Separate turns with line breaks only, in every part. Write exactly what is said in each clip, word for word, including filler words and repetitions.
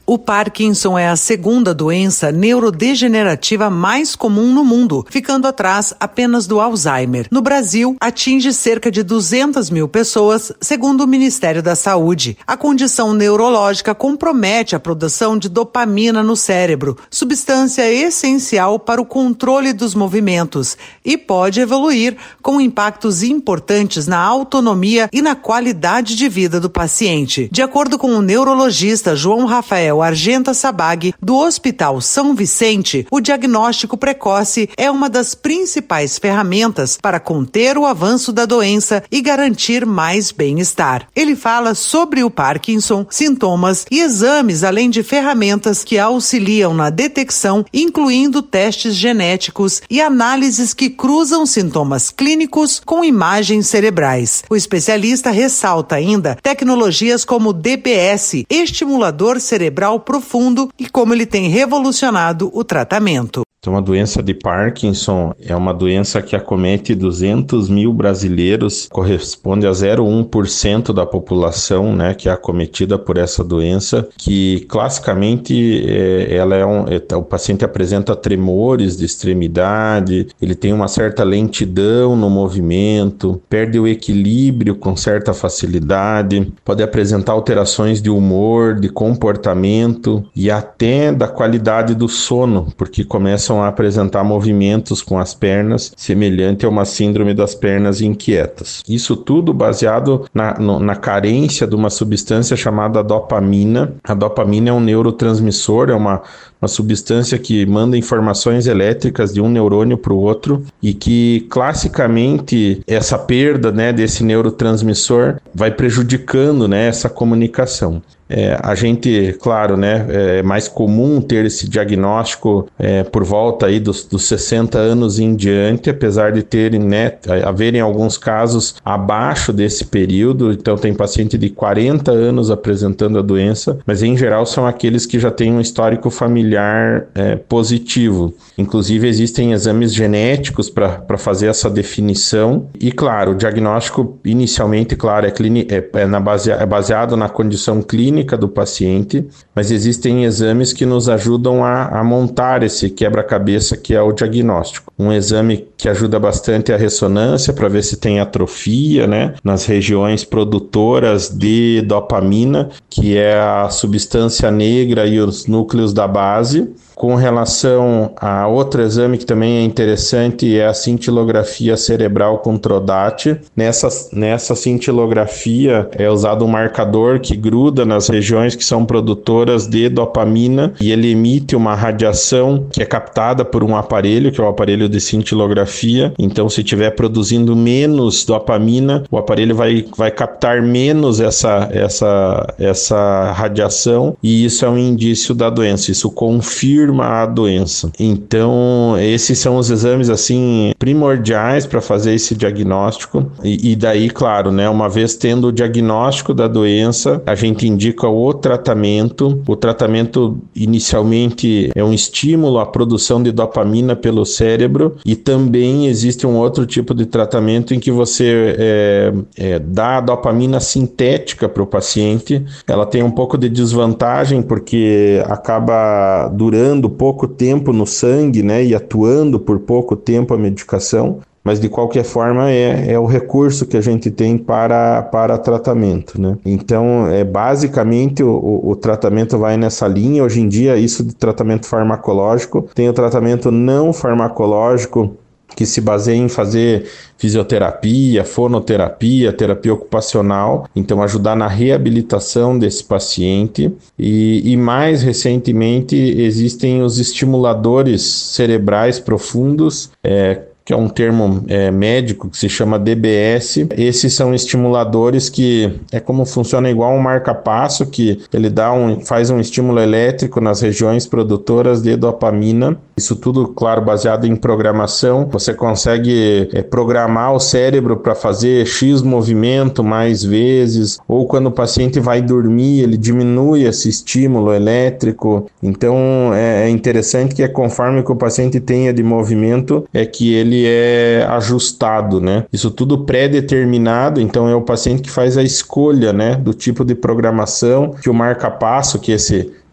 O Parkinson é a segunda doença neurodegenerativa mais comum no mundo, ficando atrás apenas do Alzheimer. No Brasil, atinge cerca de duzentas mil pessoas, segundo o Ministério da Saúde. A condição neurológica compromete a produção de dopamina no cérebro, substância essencial para o controle dos movimentos, e pode evoluir com impactos importantes na autonomia e na qualidade de vida do paciente. De acordo com o neurologista João Rafael Argenta Sabag, do Hospital São Vicente, o diagnóstico precoce é uma das principais ferramentas para conter o avanço da doença e garantir mais bem-estar. Ele fala sobre o Parkinson, sintomas e exames, além de ferramentas que auxiliam na detecção, incluindo testes genéticos e análises que cruzam sintomas clínicos com imagens cerebrais. O especialista ressalta ainda tecnologias como o D B S, estimulador cerebral profundo, e como ele tem revolucionado o tratamento.
Então, a doença de Parkinson é uma doença que acomete duzentos mil brasileiros, corresponde a zero vírgula um por cento da população, né, que é acometida por essa doença, que classicamente é, ela é um, é, o paciente apresenta tremores de extremidade, ele tem uma certa lentidão no movimento, perde o equilíbrio com certa facilidade, pode apresentar alterações de humor, de comportamento e até da qualidade do sono, porque começa a apresentar movimentos com as pernas, semelhante a uma síndrome das pernas inquietas. Isso tudo baseado na, no, na carência de uma substância chamada dopamina. A dopamina é um neurotransmissor, é uma, uma substância que manda informações elétricas de um neurônio para o outro e que, classicamente, essa perda, né, desse neurotransmissor vai prejudicando, né, essa comunicação. É, a gente, claro, né, é mais comum ter esse diagnóstico é, por volta aí dos, dos sessenta anos em diante, apesar de terem, né, haverem alguns casos abaixo desse período. Então tem paciente de quarenta anos apresentando a doença, mas em geral são aqueles que já têm um histórico familiar é, positivo. Inclusive existem exames genéticos para fazer essa definição e, claro, o diagnóstico inicialmente, claro, é, clini- é, é, na base- é baseado na condição clínica do paciente, mas existem exames que nos ajudam a, a montar esse quebra-cabeça que é o diagnóstico. Um exame que ajuda bastante é a ressonância para ver se tem atrofia, né, nas regiões produtoras de dopamina, que é a substância negra e os núcleos da base. Com relação a outro exame que também é interessante é a cintilografia cerebral com Trodat. Nessa, nessa cintilografia é usado um marcador que gruda nas regiões que são produtoras de dopamina e ele emite uma radiação que é captada por um aparelho, que é o aparelho de cintilografia. Então, se estiver produzindo menos dopamina, o aparelho vai, vai captar menos essa, essa, essa radiação e isso é um indício da doença. Isso confirma a doença. Então, esses são os exames assim primordiais para fazer esse diagnóstico. E, e daí, claro, né, uma vez tendo o diagnóstico da doença, a gente indica o tratamento. O tratamento inicialmente é um estímulo à produção de dopamina pelo cérebro e também existe um outro tipo de tratamento em que você é, é, dá a dopamina sintética para o paciente. Ela tem um pouco de desvantagem porque acaba durando pouco tempo no sangue, né, e atuando por pouco tempo a medicação, mas de qualquer forma é, é o recurso que a gente tem para, para tratamento, né? Então, é, basicamente o, o, o tratamento vai nessa linha. Hoje em dia, isso de tratamento farmacológico, tem o tratamento não farmacológico, que se baseia em fazer fisioterapia, fonoterapia, terapia ocupacional, então ajudar na reabilitação desse paciente. E, e mais recentemente existem os estimuladores cerebrais profundos, é, que é um termo é, médico que se chama D B S. Esses são estimuladores que é como funciona igual um marca-passo, que ele dá um, faz um estímulo elétrico nas regiões produtoras de dopamina. Isso tudo, claro, baseado em programação. Você consegue é, programar o cérebro para fazer X movimento mais vezes, ou quando o paciente vai dormir, ele diminui esse estímulo elétrico. Então, é, é interessante que é conforme que o paciente tenha de movimento, é que ele é ajustado, né? Isso tudo pré-determinado, então é o paciente que faz a escolha, né, do tipo de programação que o marca-passo, que esse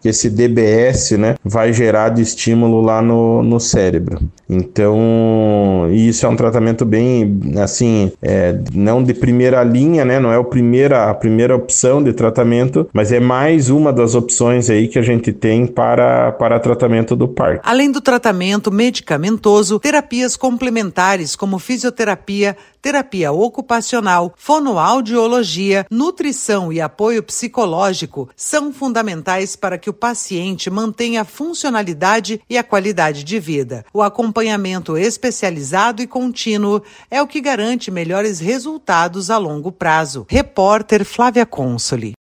que esse D B S, né, vai gerar de estímulo lá no, no cérebro. Então, isso é um tratamento bem, assim, é, não de primeira linha, né, não é o primeira, a primeira opção de tratamento, mas é mais uma das opções aí que a gente tem para, para tratamento do Parkinson.
Além do tratamento medicamentoso, terapias complementares como fisioterapia, terapia ocupacional, fonoaudiologia, nutrição e apoio psicológico são fundamentais para que o paciente mantenha a funcionalidade e a qualidade de vida. O acompanhamento especializado e contínuo é o que garante melhores resultados a longo prazo. Repórter Flávia Consoli.